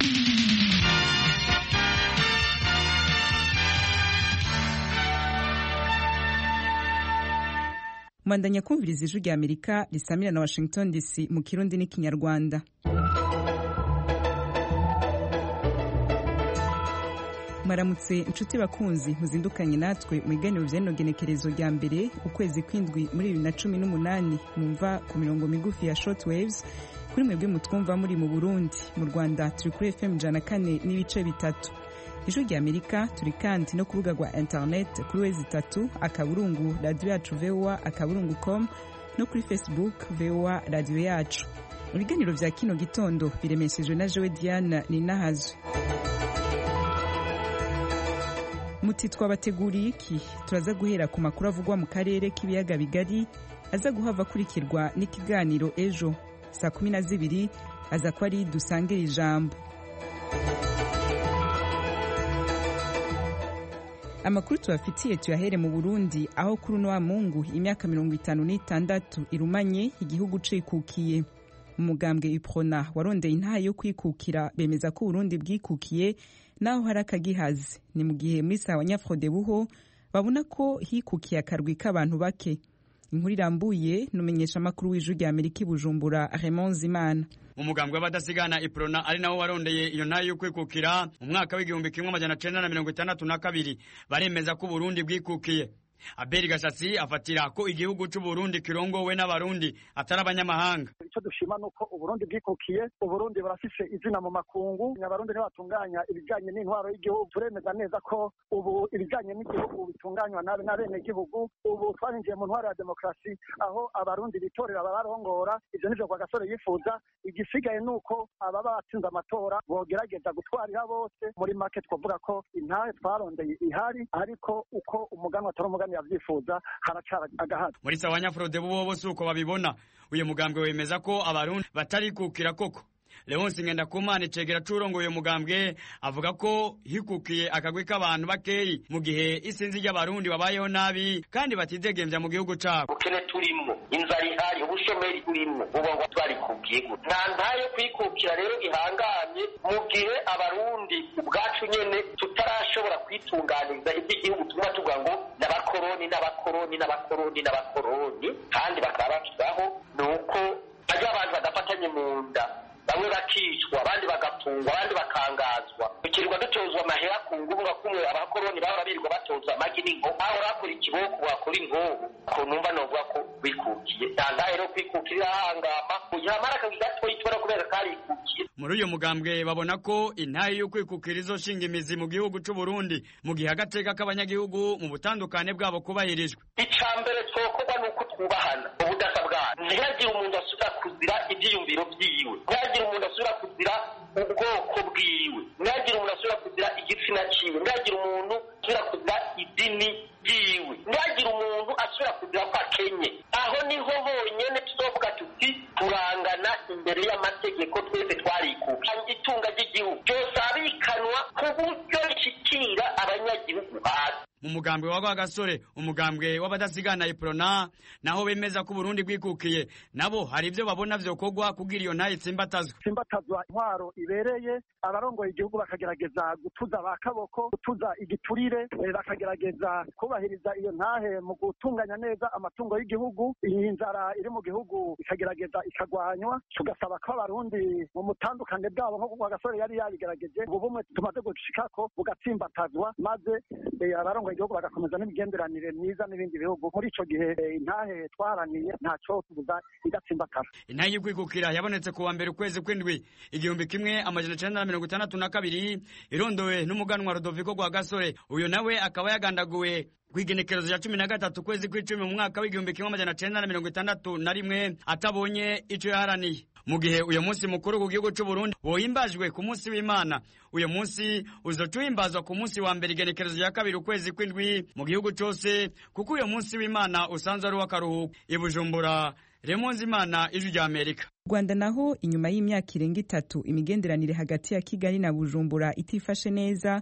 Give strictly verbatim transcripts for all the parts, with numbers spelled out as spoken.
Mwandanya kumviriza ijwi rya Amerika risamira na Washington D C mu Kirundi n'ikinyarwanda. Maramutse inshuti bakunzi muzindukanye natwe mu iganiro vy'enogenekerezo rya mbere ukwezi kwindwi muri bibiri na cumi n'umunani mumva ku mirongo migufi ya shortwaves kuri mwebwe mutwumva muri mu Burundi. Mu Rwanda turi kuri F M jana kane n'ibice bitatu. Ijwi rya Amerika turi kandi no kubuga rwa internet kuri wezi itatu akaburungu radio yacu V O A akaburungu com no kuri Facebook V O A radio yacu. Ibiganiro vya kino gitondo biremeshejwe na Joe Diana Ninahazwe. Muti twabateguriye iki? Turaza guhera ku makuru avugwa mu karere k'ibiyaga bigari aza guhava kurikirwa n'ikiganiro ejo saa kumi na zibiri aza ko ari dusangira ijambo. Amakuru tubafitiye tuyahere mu Burundi aho kuri uno wa Mungu imyaka mirongo itanu n'itandatu irumanye igihugu cikukiye. Umugambwe Iprona warondeye intahe yo kwikukira bemeza ko Burundi bwikukiye naho hari akagihazi. Ni mu gihe muri sawa Nyafrode buho babona ko hikukiye akarwi k'abantu bake. Inkuru irambuye numenyesha makuru w'ijwi rya Amerika Bujumbura Raymond Zimana. Umugambwe w'abadasigana Iprona ari nawo warondeye iyo ntahe yo kwikukira mu mwaka w'igihumbi kimwe amajana cenda na mirongo itandatu na kabiri baremeza ko Burundi bwikukiye. Abeli Gashatsi afatira ko igihugu cy'u Burundi kirongowe n'abarundi atari abanyamahanga. Icyo dushima nuko Uburundi bwikukiye, Uburundi barafise izina mu makungu, n'abarundi batunganya ibijanye n'intwaro y'igihugu. Turemeza neza ko ubu ibijanye n'igihugu bitunganywa nabe n'abene gihugu. Ubu twarinjiye mu ntwaro ya demokrasi aho abarundi bitorera abarongora. Ivyo nivyo kwa Gasore yifuza. Igisigaye nuko ababa batsinze amatora bogerageza gutwarira bose. Muri make twavuga ko intahe twarondeye ihari, ariko uko umuganwa atari umuganwa yavyifuza haracara agahato. Muri sawa Nyafrode bubo bose uko babibona uyo mugambwe wemeza ko abarundi batari kukira koko. Leonce Ngendakumana cegera curongo uyo mugambwe avuga ko hikukiye akagwi k'abantu bakeyi mu gihe isinzi ry'abarundi babayeho nabi kandi batidegembya mu gihugu cabo. Ukene turimo inzara ihari ubushomeri burimo ubo twari kukiye nta ntayo kwikukira rero ihanganye mu gihe abarundi ubwacu nyene tutarashobora kwitunganiza iby'igihugu tuma tuvuga ngo n'abakoroni n'abakoroni n'abakoroni n'abakoroni kandi bakaba bakibaho nuko ajya abantu badafatanye mu nda bamwe bakicwa abandi bagapfungwa abandi bakangazwa bikirirwa dutozwa amahera ku ngubwa kumwe abakoroni bahora birirwa batozwa amagi n'inko aho rakora ikiboko wakora inkoho ko numva novuga ko bikukiye ntandahe rero kwikukira hangama yamara akagigato yitora kubera kari ikukiye. Muri uyo mugambwe babona ko intahe yo kwikukira izoshinga imizi mu gihugu cy'u Burundi mu gihe agateka k'abanyagihugu mu butandukane bwabo kubahirijwe. Icambere twokorwa nuko twubahana ubudasa bwacu ntihagire umuntu asubira kuzira ivyiyumviro vyiwe, ntihagire umuntu asubira kuzira ubwoko bwiwe, ntihagire umuntu asubira kuzira igitsina ciwe, ntihagire umuntu asubira kuzira idini ryiwe, ntihagire umuntu asubira kuzira ko akenye. Aho niho honyene tuzovuga tuti turangana imbere y'amategeko twese twarikuka. Itunga ry'igihugu cyose abikanwa ku buryo rishikira abanyagihugu hasi. Mu mugambwe wa Gasore umugambwe w'abadasigana Iprona naho bemeza ko Burundi bwikukiye nabo hari ivyo babona vyokogwa kugira iyo ntahe tsimbatazwa. Tsimbatazwa intwaro ibereye abarongoye igihugu bakagerageza gutuza bakaboko gutuza igiturire bakagerageza kubahiriza iyo ntahe mu gutunganya neza amatungo y'igihugu. Iyi nzara iri mu gihugu ikagerageza ikagwanywa tugasaba ko abarundi mu mutandukane bwabo nko kwa Gasore yari yabigerageje ubumwe tumaze gushikako bugatsimbatazwa maze abarongoye igihugu bagakomeza n'imigenderanire myiza n'ibindi bihugu. Muri ico gihe intahe twaraniye ntaco tubuza igatsimbatara. Intahe y'ukwikukira yabonetse ku wa mbere ukwezi kw'indwi igihumbi kimwe amajana icenda na mirongo itandatu na kabiri irondowe n'umuganwa Rodoviko Rwa Gasore. Uyo nawe akaba yagandaguwe kwigenekerezo ya cumi na gatatu kwezi kw'icumi mu mwaka w'igihumbi kimwe amajana cenda na mirongo itandatu na rimwe atabonye ico yaharaniye. Mu gihe uyo munsi mukuru ku gihugu cy'u Burundi wohimbajwe ku munsi w'Imana, uyo munsi uzocuhimbazwa ku munsi wa mbere igenekerezo ya kabiri ukwezi kw'indwi mu gihugu cyose kuko uyo munsi w'Imana usanzwe ari w'akaruhuko. I Bujumbura Raymond Zimana, Ijwi rya Amerika. Rwanda naho inyuma y'imyaka irenga itatu imigenderanire hagati ya Kigali na Bujumbura itifashe neza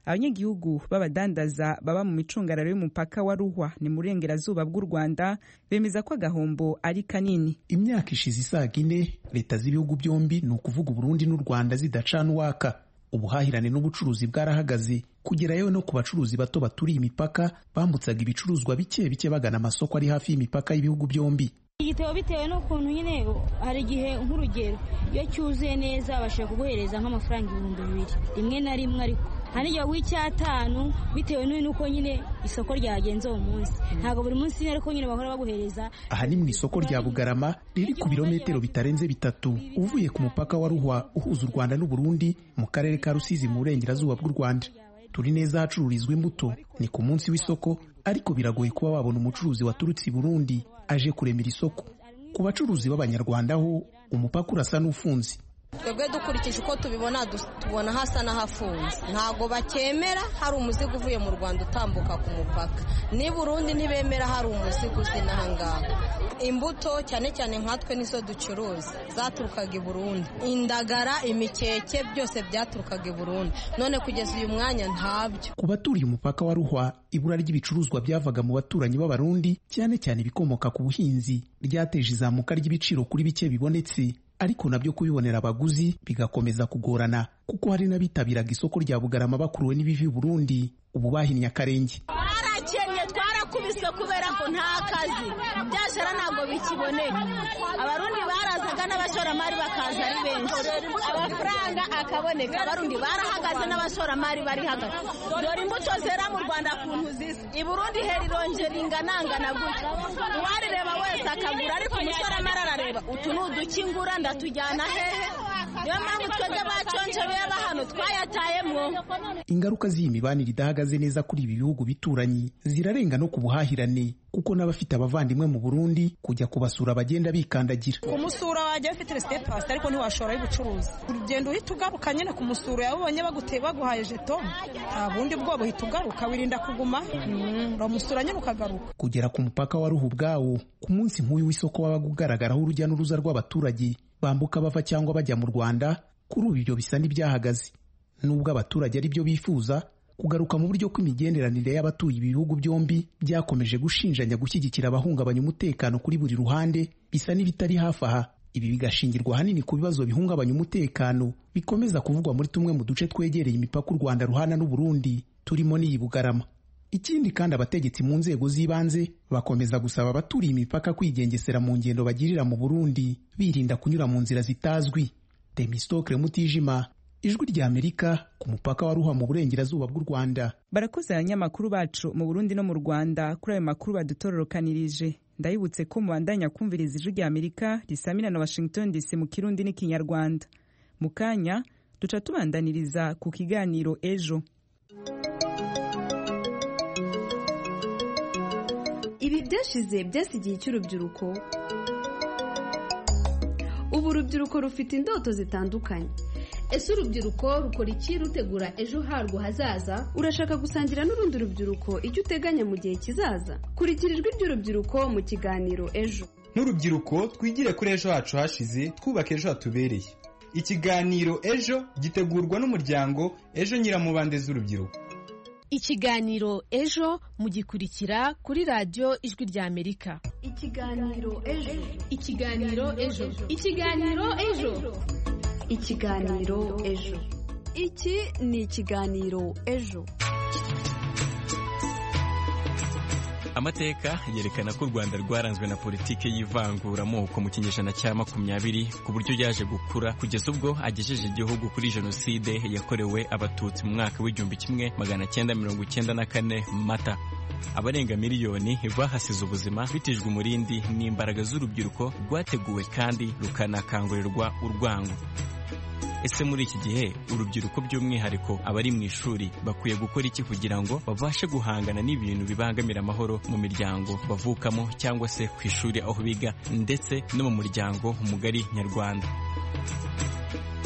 abanyagihugu b'abadandaza baba mu micungararo y'umupaka wa Ruhwa ni mu burengerazuba bw'u Rwanda bemeza ko agahombo ari kanini. Imyaka ishize isaga ine leta z'ibihugu byombi ni ukuvuga Burundi n'u Rwanda zidacana uwaka. Ubuhahirane n'ubucuruzi bwarahagaze kugera yewe no ku bacuruzi bato baturiye imipaka bambutsaga ibicuruzwa bike bike bagana amasoko ari hafi y'imipaka y'ibihugu byombi. Igitebo bitewe n'ukuntu nyine hari igihe nk'urugero iyo cyuzuye neza bashaka kuguhereza nk'amafaranga ibihumbi bibiri rimwe na rimwe, ariko hari igihe w'icyatanu bitewe n'uko nyine isoko ryagenze uwo munsi, ntabwo buri munsi ariko nyine bahora baguhereza. Aha ni mu isoko rya Bugarama riri ku birometero bitarenze bitatu uvuye ku mupaka wa Ruhwa uhuza u Rwanda n'u Burundi mu karere ka Rusizi mu burengerazuba bw'u Rwanda. Turi neza hacururizwa imbuto, ni ku munsi w'isoko, ariko biragoye kuba wabona umucuruzi waturutse i Burundi aje kuremera isoko. Ku bacuruzi b'Abanyarwanda ho umupaka urasa n'ufunze. Twebwe dukurikije uko tubibona tubona hasa n'ahafunze, ntago bakemera hari umuzigo uvuye mu Rwanda utambuka ku mupaka, ni Burundi ntibemera hari umuzigo uzi n'ahangaha. Imbuto cyane cyane nkatwe nizo ducuruza zaturukaga i Burundi, indagara, imikeke byose byaturukaga i Burundi, none kugeza uyu mwanya ntabyo. Ku baturiye umupaka wa Ruhwa ibura ry'ibicuruzwa byavaga mu baturanyi b'Abarundi cyane cyane ibikomoka ku buhinzi ryateje izamuka ry'ibiciro kuri bike bibonetse, ariko nabyo kubibonera abaguzi bigakomeza kugorana kuko hari n'abitabiraga isoko rya Bugarama bakuruwe n'ibivi Burundi ubu bahinnye akarenge. Twarakennye, twarakubise kubera ko nta kazi, byashara ntabwo bikiboneka. Abarundi barazaga n'abashoramari bakaza ari benshi, amafaranga akaboneka. Abarundi barahagaze n'abashoramari bari hagati. Dore imbuto zera mu Rwanda kuntu zisa, i Burundi heri ronje ringanangana gutya, uwarireba wese akagura, ariko umushoramari arareba utu ni udukingura ndatujyana hehe. Niyo mpamvu twebwe baconje beba hano twayatayemwo. Ingaruka z'iyi mibanire idahagaze neza kuri ibi bihugu bituranyi zirarenga no ku buhahirane, kuko n'abafite abavandimwe mu Burundi kujya kubasura bagenda bikandagira. Kumusura wajya ufite receipt pass ariko ntiwashora y'ubucuruzi, urugendo uhita ugaruka nyine ku musura yabonye baguteye baguhaye jeton, nta bundi bwo buhita ugaruka, wirinda kuguma uramusura nyine ukagaruka. Kugera ku mupaka wa Ruhu bwawo ku munsi nk'uyu w'isoko wabaga ugaragaraho urujya n'uruza rw'abaturage bambuka bava cyangwa bajya mu Rwanda, kuri ubu ibyo bisa n'ibyahagaze. Nubwo abaturage ari byo bifuza kugaruka mu buryo kw'imigenderanire y'abatuye ibihugu byombi byakomeje gushinjanya gushyigikira abahungabanya umutekano kuri buri ruhande, bisa n'ibitari hafi aha. Ibi bigashingirwa hanini ku bibazo bihungabanya umutekano bikomeza kuvugwa muri tumwe mu duce twegereye imipaka u Rwanda ruhana n'u Burundi, turimo n'iyi Bugarama. Ikindi kandi abategetsi mu nzego z'ibanze bakomeza gusaba abaturiye imipaka kwigengesera mu ngendo bagirira mu Burundi, birinda kunyura mu nzira zitazwi. Temistokle Mutijima, Ijwi rya Amerika, ku mupaka wa Ruhwa mu burengerazuba bw'u Rwanda. Barakoze abanyamakuru bacu mu Burundi no mu Rwanda kuri ayo makuru badutororokanirije. Ndayibutse ko mubandanya kumviriza Ijwi rya Amerika risamira na Washington D C mu Kirundi n'Ikinyarwanda. Mu kanya duca tubandaniriza ku kiganiro Ejo. Ibi byashize byasigiye cy'urubyiruko. Ubu urubyiruko rufite indoto zitandukanye. Ese urubyiruko rukora iki rutegura ejo harwo hazaza? Urashaka gusangira n'urundi rubyiruko icyo uteganya mu gihe kizaza? Kurikira ijwi ry'urubyiruko mu kiganiro Ejo. N'urubyiruko twigire kuri ejo hacu hashize, twubaka ejo hatubereye. Ikiganiro Ejo gitegurwa n'umuryango Ejo Nyiramubande z'urubyiruko. Ikiganiro Ejo mugikurikira kuri radio Ijwi rya Amerika. Ikiganiro Ejo. Ikiganiro Ejo. Ikiganiro Ejo. Ikiganiro Ejo. Iki ni ikiganiro Ejo. Amateka yerekana ko u Rwanda rwaranzwe na politike y'ivanguramoko mu kinyejana cya makumyabiri ku buryo yaje gukura kugeza ubwo agejeje igihugu kuri jenoside yakorewe abatutsi mu mwaka w'igihumbi kimwe magana cyenda mirongo icyenda na kane Mata. Abarenga miliyoni bahasize ubuzima bitijwe umurindi n'imbaraga z'urubyiruko rwateguwe kandi rukanakangurirwa urwango. Ese muri iki gihe urubyiruko by'umwihariko abari mu ishuri bakwiye gukora iki kugira ngo babashe guhangana n'ibintu bibangamira amahoro mu miryango bavukamo cyangwa se ku ishuri aho biga ndetse no mu muryango mugari nyarwanda?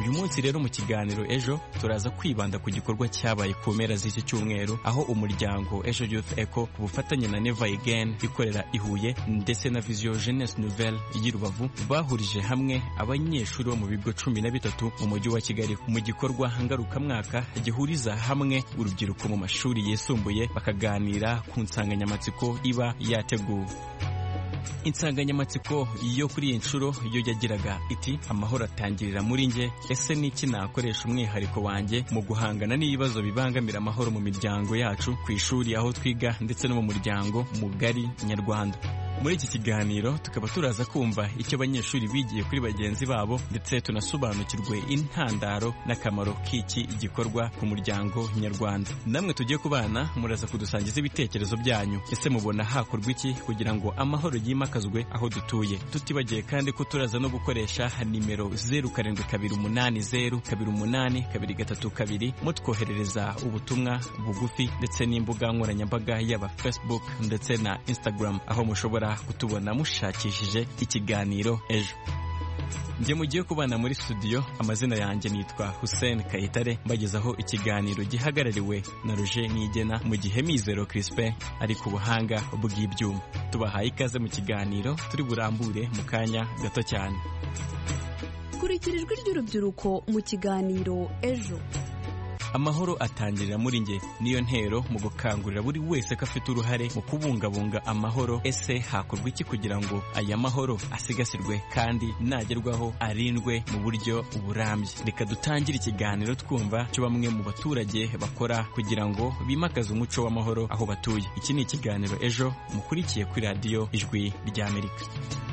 uyu munsi rero mu kiganiro ejo turaza kwibanda ku gikorwa cyabaye ku mpera z'iki cyumweru aho umuryango Ejo Youth Echo ku bufatanye na Never Again ikorera i Huye ndetse na Vision Jeunesse Nouvelle y'i Rubavu bahurije hamwe abanyeshuri bo mu bigo cumi na bitatu mu mujyi wa Kigali mu gikorwa ngarukamwaka gihuriza hamwe urubyiruko mu mashuri yisumbuye bakaganira ku nsanganyamatsiko iba yateguwe. Insanganyamatsiko yo kuri iyi nshuro yo yagiraga iti amahoro atangirira muri nge, ese niki nakoresha umwihariko wanjye mu guhangana n'ibibazo bibangamira amahoro mu miryango yacu, ku ishuri aho twiga ndetse no mu muryango mugari nyarwanda. Muri iki kiganiro tukaba turaza kumva icyo abanyeshuri bigiye kuri bagenzi babo ndetse tunasobanukirwe intandaro n'akamaro k'iki igikorwa ku muryango nyarwanda. Namwe tugiye kubana muraza kudusangiza ibitekerezo byanyu. Ese mubona hakorwa iki kugira ngo amahoro yimakazwe aho dutuye? Tutibagiye kandi ko turaza no gukoresha nimero zeru karindwi kabiri umunani zeru kabiri umunani kabiri gatatu kabiri mutwoherereza ubutumwa bugufi ndetse n'imbuga nkoranyambaga yaba Facebook ndetse na Instagram aho mushobora kutubona mushakishije ikiganiro ejo. Njye mugiye kubana muri studio, amazina yanjye nitwa Hussein Kayitare, mbagezaho ikiganiro gihagarariwe na Roger Nigena mu gihe Mizero Crispin ari ku buhanga bw'ibyuma. Tubahaye ikaze mu kiganiro turi burambure mu kanya gato cyane. Kurikira ijwi ry'urubyiruko mu kiganiro ejo. Amahoro atangirira muri nge niyo ntero mu gukangurira buri wese ko afite uruhare mu kubungabunga amahoro. Ese hakorwa iki kugira ngo aya mahoro asigasirwe kandi nagerwaho arindwe mu buryo burambye? Reka dutangire ikiganiro twumva cyo bamwe mu baturage bakora kugira ngo bimakaze umuco w'amahoro aho batuye. Iki ni ikiganiro ejo mukurikiye kuri radiyo Ijwi ry'Amerika.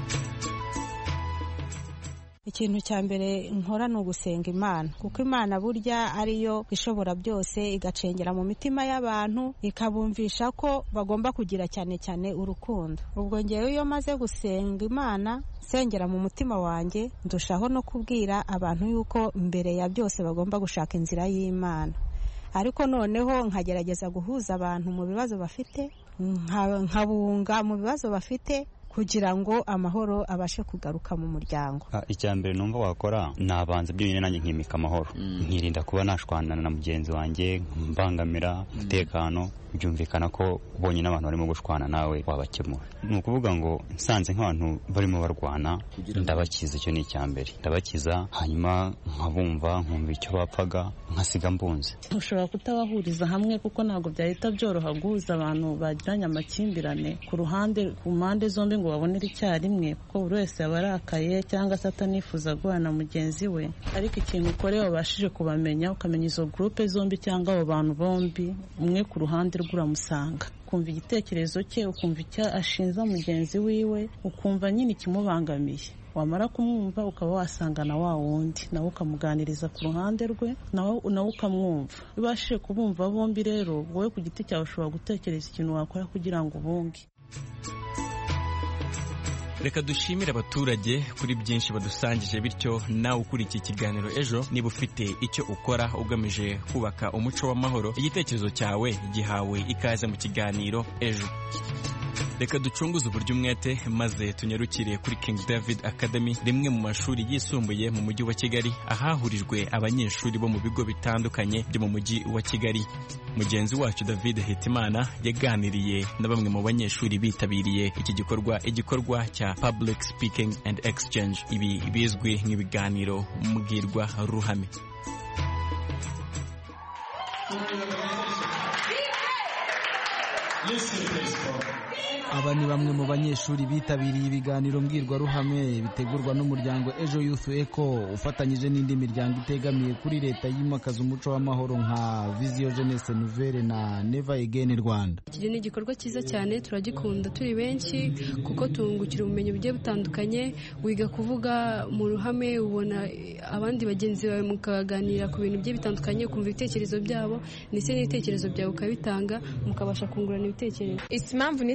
Ikintu cya mbere nkora ni ugusenga Imana, kuko Imana burya ariyo ishobora byose, igacengera mu mitima y'abantu ikabumvisha ko bagomba kugira cyane cyane urukundo. Ubwo ngewe iyo maze gusenga Imana, sengera mu mutima wanjye, ndushaho no kubwira abantu yuko mbere ya byose bagomba gushaka inzira y'Imana. Ariko noneho nkagerageza guhuza abantu mu bibazo bafite, nkabunga mu bibazo bafite kugira ngo amahoro abashe kugaruka mu muryango. Icya mbere numva wakora nabanza byonyine nanjye nkimika amahoro, nkirinda kuba nashwanana na mugenzi wanjye, mbangamira umutekano. Byumvikana ko ubonye n'abantu barimo gushwana nawe wabakemura. Ni ukuvuga ngo nsanze nk'abantu barimo barwana ndabakiza, icyo ni icya mbere, ndabakiza hanyuma nkabumva, nkumva icyo bapfaga, nkasiga mbunze. Ushobora kutabahuriza hamwe kuko ntabwo byahita byoroha guhuza abantu bagiranye amakimbirane ku ruhande ku mpande zombi ngo babonere icyarimwe, kuko buri wese yaba arakaye cyangwa se atanifuza guhana mugenzi we. Ariko ikintu ukoreye wabashije kubamenya, ukamenya izo groupe zombi cyangwa abo bantu bombi, umwe ku ruhande rw'uramusanga, ukumva igitekerezo cye, ukumva icyo ashinza mugenzi wiwe, ukumva nyine ikimubangamiye. Wamara kumwumva ukaba wasangana wa wundi nawe ukamuganiriza ku ruhande rwe, nawe nawe ukamwumva. Ibashije kubumva bombi rero, wowe ku giti cyawe ushobora gutekereza ikintu wakora kugira ngo ubunge. Reka dushimire abaturage kuri byinshi badusangije, bityo nawe ukuri iki kiganiro ejo niba ufite icyo ukora ugamije kubaka umuco w'amahoro, igitekerezo cyawe gihawe ikaze mu kiganiro ejo. Reka ducunguze uburyo umwete maze tunyarukire kuri King David Academy, rimwe mu mashuri yisumbuye mu mujyi wa Kigali, ahahurijwe abanyeshuri bo mu bigo bitandukanye byo mu mujyi wa Kigali. Mugenzi wacu David Hitimana yaganiriye na bamwe mu banyeshuri bitabiriye iki gikorwa, igikorwa cya Public Speaking and Exchange, ibi bizwi nk'ibiganiro mbwirwa ruhame. Aba ni bamwe mu banyeshuri bitabiriye ibiganiro mbwirwaruhame bitegurwa n'umuryango Ejo Youth Echo ufatanyije n'indi miryango itegamiye kuri leta yimakaza umuco w'amahoro nka Vision Jeunesse Nouvelle na Never Again Rwanda. Iki ni igikorwa cyiza cyane, turagikunda turi benshi kuko tungukira ubumenyi bugiye butandukanye. Wiga kuvuga mu ruhame, ubona abandi bagenzi bawe mukaganira ku bintu bigiye bitandukanye, ukumva ibitekerezo byabo ndetse n'ibitekerezo byawe ukabitanga, mukabasha kungurana ibitekerezo. Impamvu nitabiriye iki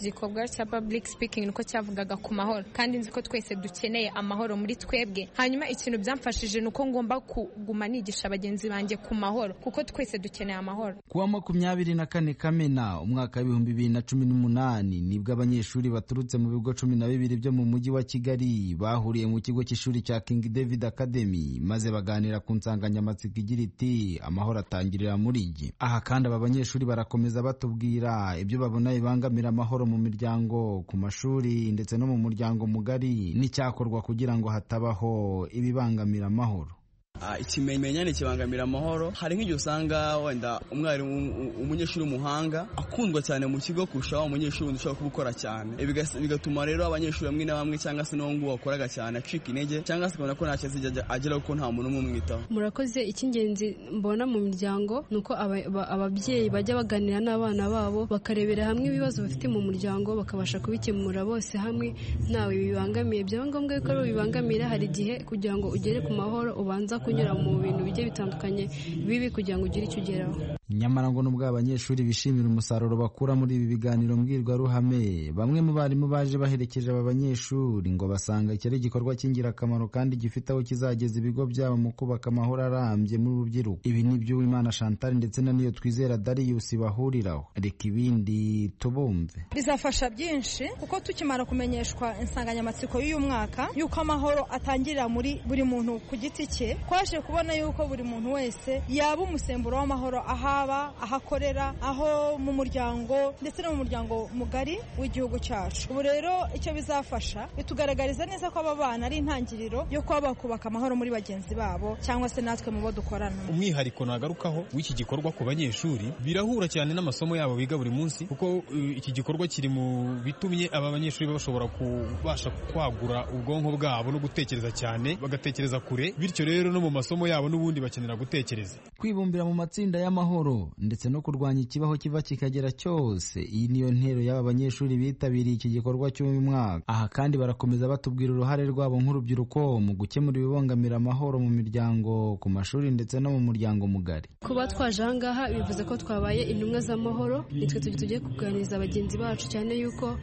gikorwa cya public speaking nuko cyavugaga ku mahoro, kandi nzi ko twese dukeneye amahoro muri twebwe. Hanyuma ikintu byamfashije nuko ngomba kuguma nigisha bagenzi banjye ku mahoro, kuko twese dukeneye amahoro. Kuwa makumyabiri na kane Kamena umwaka w'ibihumbi bibiri na cumi n'umunani nibwo abanyeshuri baturutse mu bigo cumi na bibiri byo mu mujyi wa Kigali bahuriye mu kigo cy'ishuri cya King David Academy maze baganira ku nsanganyamatsiko igira iti amahoro atangirira muri iki. Aha kandi aba banyeshuri barakomeza batubwira ibyo babona bibangamira amahoro mu miryango, ku mashuri ndetse no mu muryango mugari, n'icyakorwa kugira ngo hatabaho ibibangamira amahoro. Ikimenyane kibangamira amahoro, hari nk'igihe usanga wenda umwarimu umunyeshuri umuhanga akundwa cyane mu kigo kurusha wa munyeshuri ushobora kubukora cyane, bigatuma rero abanyeshuri bamwe na bamwe cyangwa se n'uwo wakoraga cyane acika intege cyangwa se kubona ko nta cyazi agera kuko nta muntu umwitaho. Murakoze. Icy'ingenzi mbona mu miryango nuko ababyeyi bajya baganira n'abana babo bakarebera hamwe ibibazo bafite mu muryango bakabasha kubikemura bose hamwe ntawe bibangamiye. Byaba ngombwa ko bibangamira, hari igihe kugira ngo ugere ku mahoro ubanza kunyura mu bintu bigiye bitandukanye bibi kugira ngo ugire icyo ugeraho. Nyamara ngo nubwo abanyeshuri bishimira umusaruro bakura muri ibi biganiro mbwirwaruhame, bamwe mu barimu baje baherekeje aba banyeshuri ngo basanga iki ari igikorwa cy'ingirakamaro kandi gifite aho kizageza ibigo byabo mu kubaka amahoro arambye muri rubyiruko. Ibi ni byo Uwimana Chantal ndetse na Niyo Twizera Darius bahuriraho. Reka ibindi tubumve. Bizafasha byinshi kuko tukimara kumenyeshwa insanganyamatsiko y'uyu mwaka yuko amahoro atangirira muri buri muntu ku giti cye, twaje kubona yuko buri muntu wese yaba umusemburo w'amahoro ahaba, ahakorera, aho mu muryango ndetse no mu muryango mugari w'igihugu cyacu. Ubu rero icyo bizafasha bitugaragariza neza ko aba bana ari intangiriro yo kuba bakubaka amahoro muri bagenzi babo cyangwa se natwe mu bo dukorana. Umwihariko nagarukaho w'iki gikorwa ku banyeshuri birahura cyane n'amasomo yabo biga buri munsi, kuko iki gikorwa kiri mu bitumye aba banyeshuri bashobora kubasha kwagura ubwonko bwabo no gutekereza cyane, bagatekereza kure, bityo rero no mu masomo yabo n'ubundi bakenera gutekereza. Kwibumbira mu matsinda y'amahoro ndetse no kurwanya ikibaho kiva kikagera cyose, iyi niyo ntero y'aba banyeshuri bitabiriye iki gikorwa cy'uyu mwaka. Aha kandi barakomeza batubwira uruhare rwabo nk'urubyiruko mu gukemura ibibangamira amahoro mu miryango, ku mashuri ndetse no mu muryango mugari. Kuba twaje aha ngaha bivuze ko twabaye intumwa z'amahoro, nitwe tugiye kuganiriza bagenzi bacu cyane yuko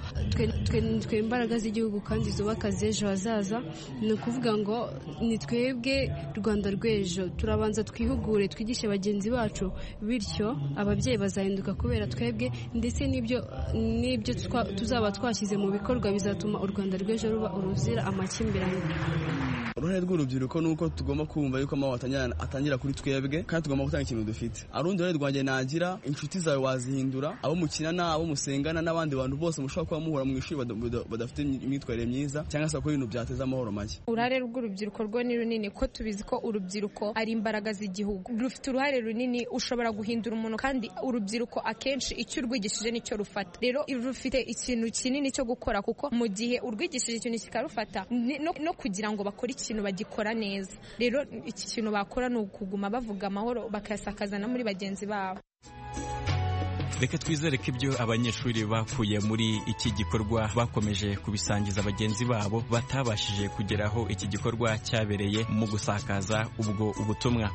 twe imbaraga z'igihugu kandi zubaka z'ejo hazaza. Ni ukuvuga ngo ni twebwe Rwanda rw'ejo, turabanza twihugure twigishe bagenzi bacu, bityo ababyeyi bazahinduka kubera twebwe, ndetse n'ibyo n'ibyo tuzaba twashyize mu bikorwa bizatuma u Rwanda rw'ejo ruba uruzira amakimbirane. Uruhare rw'urubyiruko nuko tugomba kumva yuko amahoro atangira kuri twebwe kandi tugomba gutanga ikintu dufite. Arundi ruhare rwanjye nagira, inshuti zawe wazihindura, abo mukinana, abo musengana n'abandi bantu bose mushobora kuba muhura mu ishuri badafite imyitwarire myiza cyangwa se ko ibintu byateza amahoro make. Uruhare rw'urubyiruko rwo ni runini, ko tubizi ko urubyiruko ari imbaraga z'igihugu, rufite uruhare runini, ushobora guhindura umuntu, kandi urubyiruko akenshi icyo urwigishije nicyo rufata. Rero rufite ikintu kinini cyo gukora, kuko mu gihe urwigishije ikintu kikarufata no, no kugira ngo bakore ikintu bagikora neza. Rero iki kintu bakora ni ukuguma bavuga amahoro bakayasakazana muri bagenzi babo. Reka twizere ko ibyo abanyeshuri bakuye muri iki gikorwa bakomeje kubisangiza bagenzi babo batabashije kugeraho iki gikorwa cyabereye mu gusakaza ubwo ubutumwa.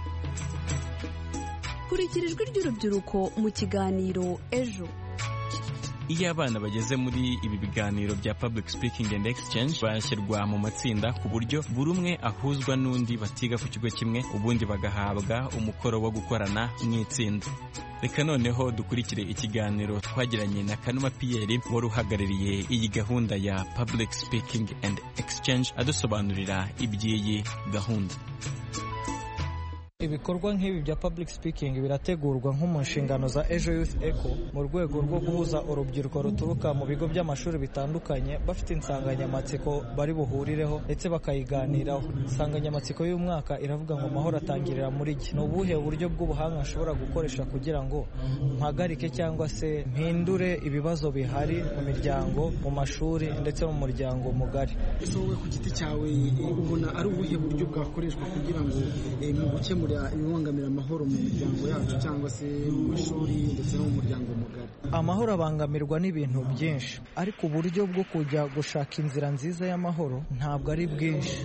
Kurikira ijwi ry'urubyiruko mu kiganiro Ejo. Iyo abana bageze muri ibi biganiro bya public speaking and exchange, bashyirwa mu matsinda ku buryo buri umwe ahuzwa n'undi batiga ku kigo kimwe, ubundi bagahabwa umukoro wo gukorana mu itsinda. Reka noneho dukurikire ikiganiro twagiranye na Kanuma Pierre wari uhagarariye iyi gahunda ya public speaking and exchange, adusobanurira iby'iyi gahunda. Ibikorwa nk'ibi bya public speaking birategurwa nko mu nshingano za Ejo Youth Echo mu rwego rwo guhuza urubyiruko ruturuka mu bigo by'amashuri bitandukanye bafite insanganyamatsiko bari buhurireho ndetse bakayiganiraho. Insanganyamatsiko y'umwaka iravuga ngo amahoro atangirira muri iki. Ni ubuhe buryo bw'ubuhanga nshobora gukoresha kugira ngo mpagarike cyangwa se mpindure ibibazo bihari mu miryango, mu mashuri ndetse mu muryango mugari. Ese wowe ku giti cyawe ubona ari ubuhe buryo bwakoreshwa kugira ngo mu gukemura ibibangamira amahoro mu miryango yacu cyangwa se mu mashuri ndetse no mu muryango mugari? Amahoro abangamirwa n'ibintu byinshi, ariko uburyo bwo kujya gushaka inzira nziza y'amahoro ntabwo ari bwinshi.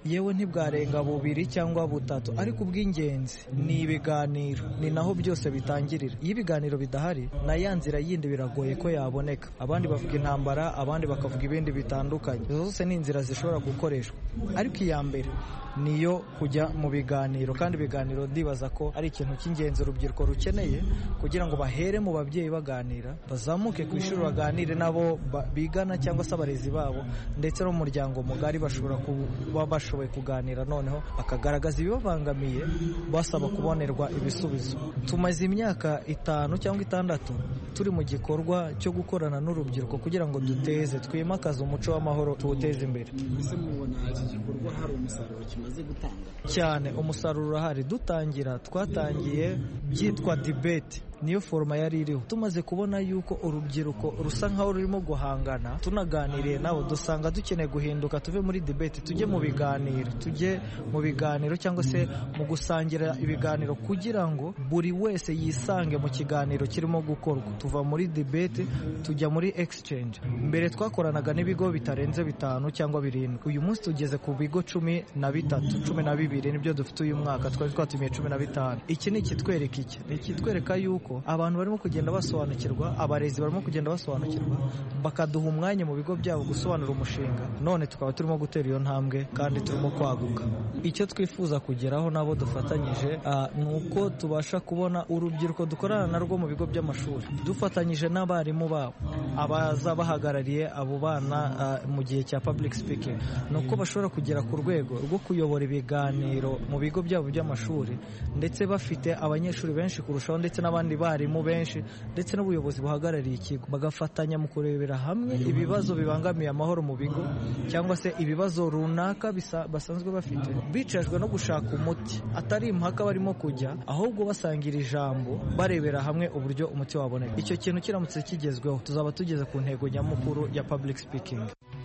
yewe ntibwarenga bubiri cyangwa butatu, ariko ubw'ingenzi ni ibiganiro, ni naho byose bitangirira. Iyo ibiganiro bidahari na ya nzira yindi biragoye ko yaboneka. Abandi bavuga intambara, abandi bakavuga ibindi bitandukanye. Zose ni inzira zishobora gukoreshwa, ariko iya mbere niyo kujya mu biganiro, kandi ibiganiro ndibaza ko ari ikintu cy'ingenzi urubyiruko rukeneye kugira ngo bahere mu babyeyi baganira, bazamuke ku ishuri baganire nabo bigana cyangwa se abarezi babo, ndetse no mu muryango mugari bashobora kuba bashoboye kuganira, noneho bakagaragaza ibibabangamiye basaba kubonerwa ibisubizo. Tumaze imyaka itanu cyangwa itandatu turi mu gikorwa cyo gukorana n'urubyiruko kugira ngo duteze twimakaze umuco w'amahoro, tuwuteze imbere. Ese mubona iki gikorwa hari umusaruro kimaze gutanga? Cyane, umusaruro urahari. Dutangira twatangiye byitwa debate, niyo foruma yari iriho. Tumaze kubona yuko urubyiruko rusa nkaho rurimo guhangana, tunaganiriye nabo dusanga dukeneye guhinduka, tuve muri debate tujye mu biganiro, tujye mu biganiro cyangwa se mu gusangira ibiganiro kugira ngo buri wese yisange mu kiganiro kirimo gukorwa. Tuva muri debate tujya muri exchange. Mbere twakoranaga n'ibigo bitarenze bitanu cyangwa birindwi, uyu munsi tugeze ku bigo cumi na bitatu cumi na bibiri nibyo dufite uyu mwaka, twari twatumiye cumi na bitanu. Iki ni ikitwereka iki? Ni ikitwereka yuko abantu barimo kugenda basobanukirwa, abarezi barimo kugenda basobanukirwa, bakaduha umwanya mu bigo byabo gusobanura umushinga, none tukaba turimo gutera iyo ntambwe kandi turimo kwaguka. Icyo twifuza kugeraho nabo dufatanyije ni uko tubasha kubona urubyiruko dukorana narwo mu bigo by'amashuri, dufatanyije n'abarimu babo, abaza bahagarariye abo bana mu gihe cya public speaking, ni uko bashobora kugera ku rwego rwo kuyobora ibiganiro mu bigo byabo by'amashuri, ndetse bafite abanyeshuri benshi kurushaho, ndetse n'abandi barimu benshi, ndetse n'ubuyobozi buhagarariye ikigo, bagafatanya mu kurebera hamwe ibibazo bibangamiye amahoro mu bigo, cyangwa se ibibazo runaka basanzwe bafite, bicajwe no gushaka umuti, atari impaka barimo kujya, ahubwo basangira ijambo, barebera hamwe uburyo umuti waboneka. Icyo kintu kiramutse kigezweho, tuzaba tugeze ku ntego nyamukuru ya public speaking.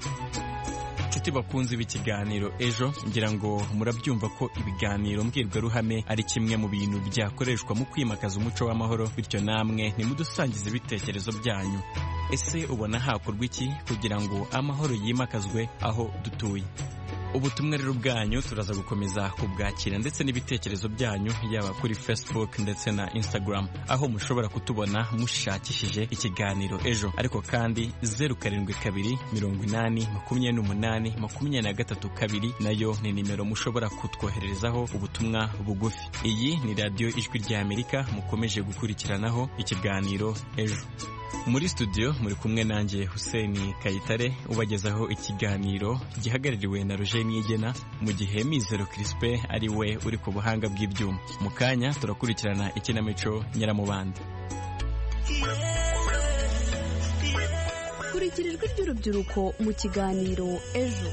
Inshuti bakunze b'ikiganiro ejo, ngira ngo murabyumva ko ibiganiro mbwirwaruhame ari kimwe mu bintu byakoreshwa mu kwimakaza umuco w'amahoro, bityo namwe nimudusangize ibitekerezo byanyu. Ese ubona hakorwa iki kugira ngo amahoro yimakazwe aho dutuye? Ubutumwa rero bwanyu turaza gukomeza kubwakira, ndetse n'ibitekerezo byanyu yaba kuri Facebook ndetse na Instagram, aho mushobora kutubona mushakishije ikiganiro ejo. Ariko kandi zeru karindwi kabiri mirongo inani makumyabiri n'umunani makumyabiri na gatatu kabiri nayo ni nimero mushobora kutwohererezaho ubutumwa bugufi. Iyi ni radiyo Ijwi ry'Amerika, mukomeje gukurikiranaho ikiganiro ejo. Muri studio muri kumwe nanjye Hussein Kayitare ubagezaho ikiganiro gihagarariwe na Roger Niyigena, mu gihe Mizero Crispin ari we uri ku buhanga bw'ibyuma. Mu kanya turakurikirana ikinamico Nyiramubande. Kurikira ijwi ry'urubyiruko mu kiganiro ejo.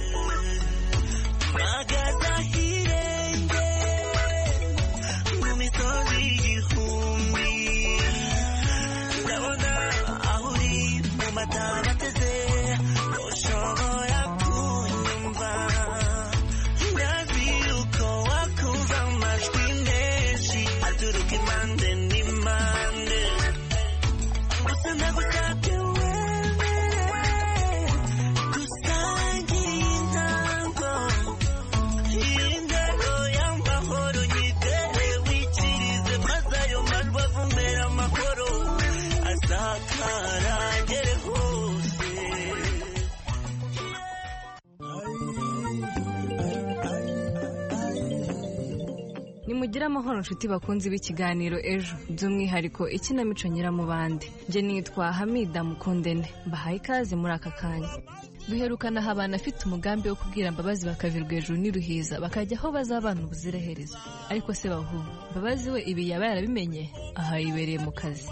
Nimugire amahoro nshuti bakunzi b'ikiganiro ejo, by'umwihariko ikinamico Nyiramubande. Nje nitwa Hamida Mukundene, mbahaye ikaze muri aka kanya. Duherukana aho abantu afite umugambi wo kubwira Mbabazi bakavirwa hejuru n'iruhiza bakajya aho bazabana ubuziraherezo. Ariko se bahu Mbabazi we ibi yaba yarabimenye? Aha yibereye mu kazi.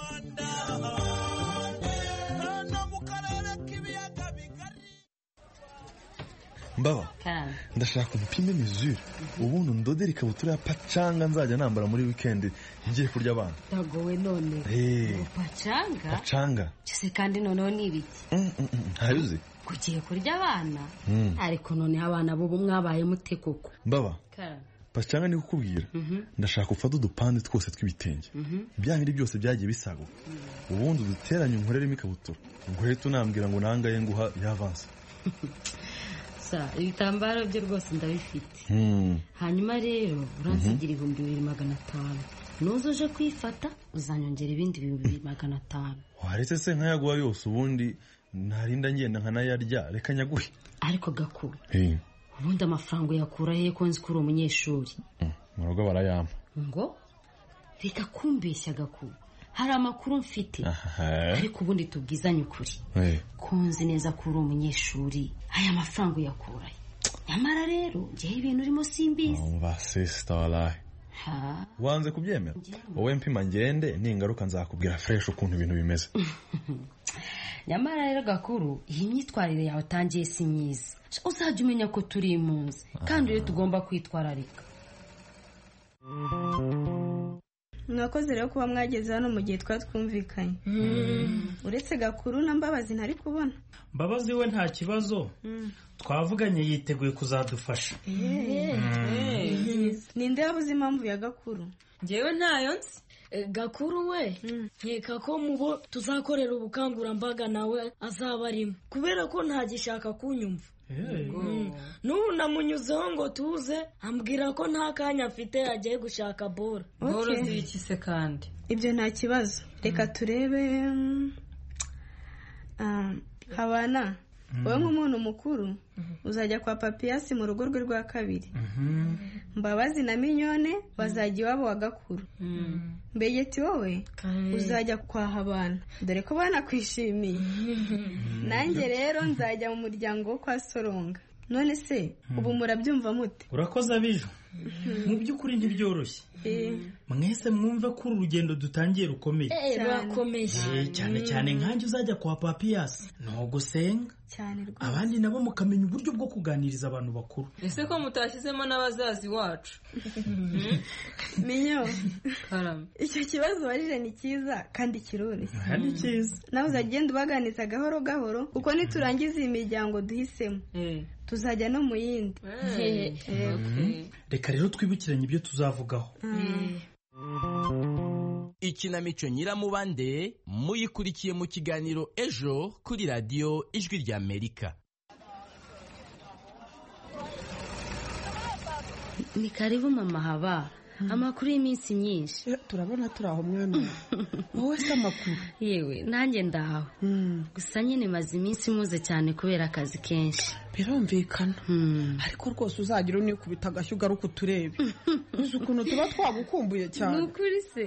Mbaba, ndashaka umupime mizure, ubundi ndodere ikabutura ya pacanga nzajya nambara muri weekend ngiye kurya abana. Dagowe none. Eh. Pacanga? Pacanga. Cyese kandi noneho ni ibiki? Mm -mm. Hayuze. Kugiye kurya abana? Mm. Ariko none abana bo mwabaye mute koko? Mbaba. Pacanga ni kukubwira. Mm -hmm. Ndashaka ufata udupande twose tw'ibitenge. Mm -hmm. Byangiri byose byagiye bisaguka. Mm. Ubundi duteranye unkoreremo ikabutura. Nguhita unambwira ngo nangaye nguha yavanse. gusa ibitambaro byo rwose ndabifite hanyuma rero uransigira ibihumbi bibiri magana atanu nuza uje kwifata uzanyongera ibindi bibiri magana atanu waretse se nkayaguha yose ubundi narinda ngenda nkanayarya reka nyaguhe ariko Gakuru ubundi amafaranga yakura he ko nzi ko uri umunyeshuri mu rugo barayampa ngo reka kumbeshya Gakuru hari amakuru mfite ariko ubundi tubwizanye ukuri ko nzi neza ko uri umunyeshuri aya mafaranga uyakura nyamara rero njyewe ibintu urimo simbizi umva sister walahi wanze kubyemera wowe mpima ngende ningaruka nzakubwira fresh ukuntu ibintu bimeze nyamara rero Gakuru iyi myitwarire yawe utangiye si myiza uzajya umenya ko turi impunzi kandi rero tugomba kwitwararika mwakoze rero kuba mwageze hano mu gihe twatwumvikanye uretse Gakuru na Mbabazi ntari kubona Mbabazi we nta kibazo twavuganye yiteguye kuzadufasha ninde yabuze impamvu ya Gakuru njyewe ntayo nzi Gakuru we nkeka ko mubo tuzakorera ubukangurambaga nawe azaba arimo kubera ko ntagishaka kunyumva n'ubu namunyuzeho ngo tuze ambwira ko nta kanya afite agiye gushaka bora bora z'iki se kandi ibyo nta kibazo reka turebe Habana wowe nk'umuntu mukuru uzajya kwa Papiyasi mu rugo rwe rwa kabiri Mbabazi na Minyone bazajya iwabo wa Gakuru Mbegeti wowe uzajya kwa Habana dore ko banakwishimiye nanjye rero nzajya mu muryango wo kwa Soronga none se ubu murabyumva mute urakoze abijo mu by'ukuri ntibyoroshye mwese mwumve ko uru rugendo dutangiye rukomeye cyane cyane nkanjye uzajya kwa Papiyasi no gusenga abandi nabo mukamenya uburyo bwo kuganiriza abantu bakuru ese ko mutashyizemo n'abazazi wacu Minyo icyo kibazo warije ni cyiza kandi kiroroshye kandi cyiza nawe uzagenda ubaganiza gahoro gahoro kuko niturangiza iyi miryango duhisemo tuzajya no mu yindi reka rero twibukiranye ibyo tuzavugaho ikinamico Nyiramubande muyikurikiye mu kiganiro ejo kuri radiyo ijwi rya Amerika. ni karibu mama Haba amakuru y'iminsi myinshi turabona turi aho mwana wowe se amakuru yewe nanjye ndahawe gusa nyine maze iminsi muze cyane kubera akazi kenshi birumvikana ariko rwose uzagira unikubita agashyi ugaruka uturebe uzi ukuntu tuba twagukumbuye cyane ni ukuri se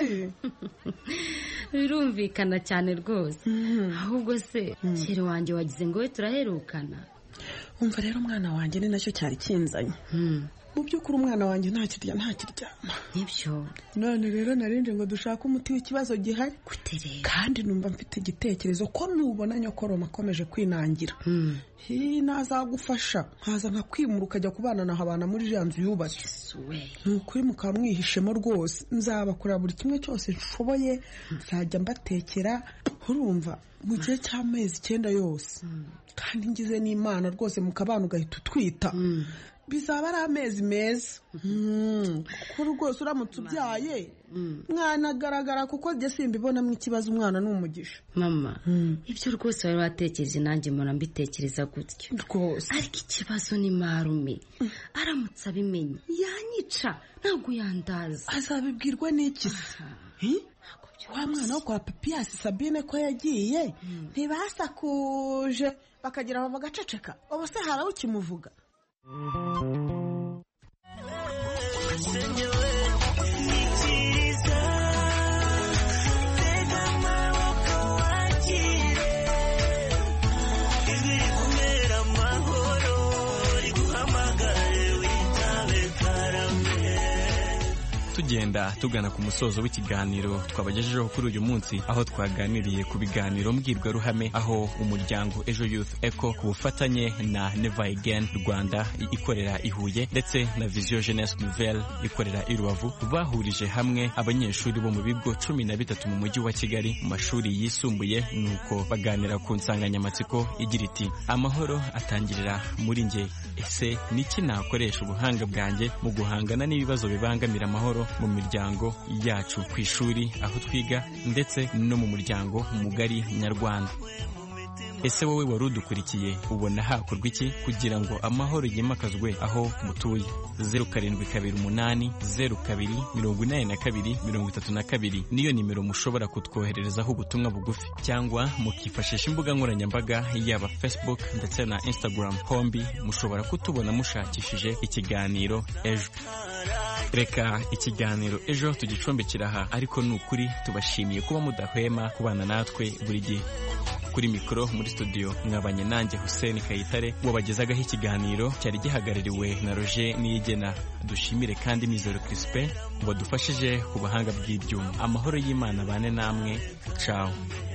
birumvikana cyane rwose ahubwo se kiri wanjye wagize ngo we turaherukana umva rero umwana wanjye ni nacyo cyari kinzanye mu by'ukuri umwana wanjye ntakirya ntakiryama nibyo none rero narinje ngo dushake umuti w'ikibazo gihari kandi numva mfite igitekerezo ko nubona nyokoroma akomeje kwinangira hi nazagufasha nkaza nkakwimura ukajya kubana na Habana muri iriya nzu yubatse ni ukuri mukaba mwihishemo rwose nzabakorera buri kimwe cyose nshoboye nzajya mbatekera urumva mu gihe cy'amezi icyenda yose kandi ngize n'Imana rwose mukabana ugahita utwita bizaba ari amezi meza kuko rwose uramutse ubyaye mwanagaragara kuko njye simbibonamo ikibazo umwana ni umugisha mama ibyo rwose wari watekereje nanjye mpora mbitekereza gutyo rwose ariko ikibazo ni marume aramutse abimenye yanyica ntabwo yandaza azabibwirwa n'iki se wa mwana wo kwa Papiyasi Sabine ko yagiye ntibasakuje bakagira ngo bagaceceka ubu se haraho ukimuvuga tugenda tugana ku musozo w'ikiganiro twabagejejeho kuri uyu munsi aho twaganiriye ku biganiro mbwirwaruhame aho umuryango Ejo Youth Eco ku bufatanye na Never Again Rwanda ikorera i Huye ndetse na Vision Jeunesse Nouvelle ikorera i Rubavu bahurije hamwe abanyeshuri bo mu bigo cumi na bitatu mu mujyi wa Kigali mu mashuri yisumbuye nuko baganira ku nsanganyamatsiko igira iti amahoro atangirira muri nge ese niki nakoresha ubuhanga bwanjye mu guhangana n'ibibazo bibangamira amahoro mu miryango yacu ku ishuri aho twiga ndetse no mu muryango mugari nyarwanda ese wowe wari udukurikiye ubona hakorwa iki kugira ngo amahoro yimakazwe aho mutuye? zeru karindwi kabiri umunani zeru kabiri mirongo inani na kabiri mirongo itatu na kabiri niyo nimero mushobora kutwohererezaho ubutumwa bugufi, cyangwa mukifashisha imbuga nkoranyambaga yaba Facebook ndetse na Instagram. Hombi mushobora kutubona mushakishije ikiganiro Ejo. Reka ikiganiro Ejo tugicumbikira aha, ariko ni ukuri tubashimiye kuba mudahwema kubana natwe buri gihe. Kuri mikoro muri studio mwabanye nanjye Hussein Kayitare wabagezagaho ikiganiro cyari gihagarariwe na Roger Niyigena. Dushimire kandi Mizero Crispin ngo dufashije ku bahanga bw'ibyuma. Amahoro y'Imana bane namwe. Ciao.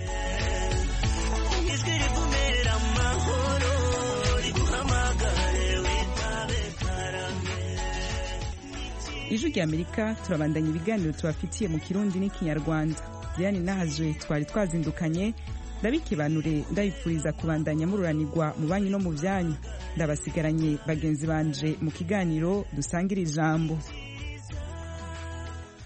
Ijwi ry'Amerika turabandanya ibiganiro tubafitiye mu Kirundi n'Ikinyarwanda. Diane Nahazwe twari twazindukanye, ndabikibanure ndabipfuriza kubandanya mururanirwa mu banyu no mu byanyu. Ndabasigaranye bagenzi banje mu kiganiro dusangira ijambo.